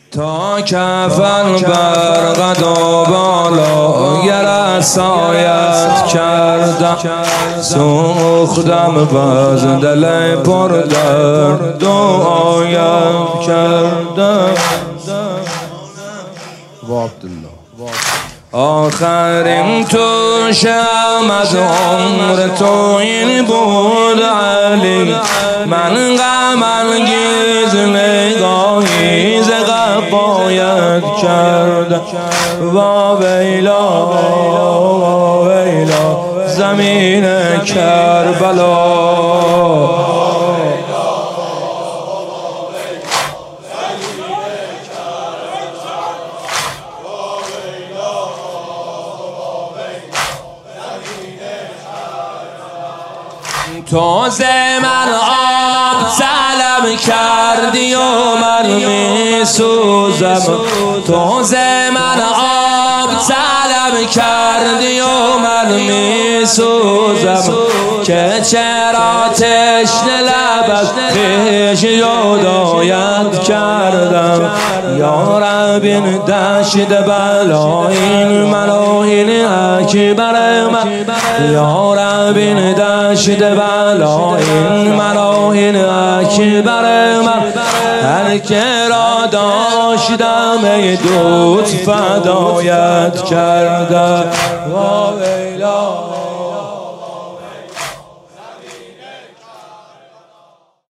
تا کفن بر قد و بالا رسایت کردم، سوختم باز دل پر درد دعایت کردم. آخرین توشم از عمر تو این بود علی، من غم انگیز نگاهی ز غبایت کردم. وا ویلا وا ویلا زمین کربلا، تو ز من آب طلب کردی و من می سوزم، تو ز من آب طلب کردی و من می سوزم، که چرا تشنه لب از خویش یادایت کردم. یا رب این دشت بلا این منو این اکبر من، یا رب این دشت بلا این منو این اکبر من، هر که را داشتم ای دوست فدایت کردم. وا ویلا